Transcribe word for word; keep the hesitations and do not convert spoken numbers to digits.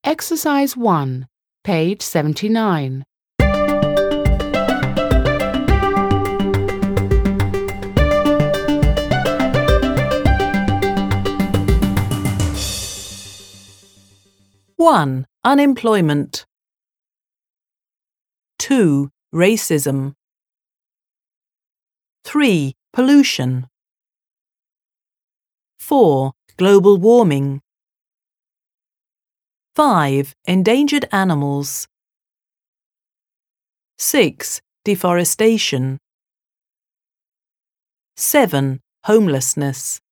Exercise one, page seventy-nine. one. Unemployment. two. Racism. three. Pollution. four. Global warming. five. Endangered animals. six. Deforestation. seven. Homelessness.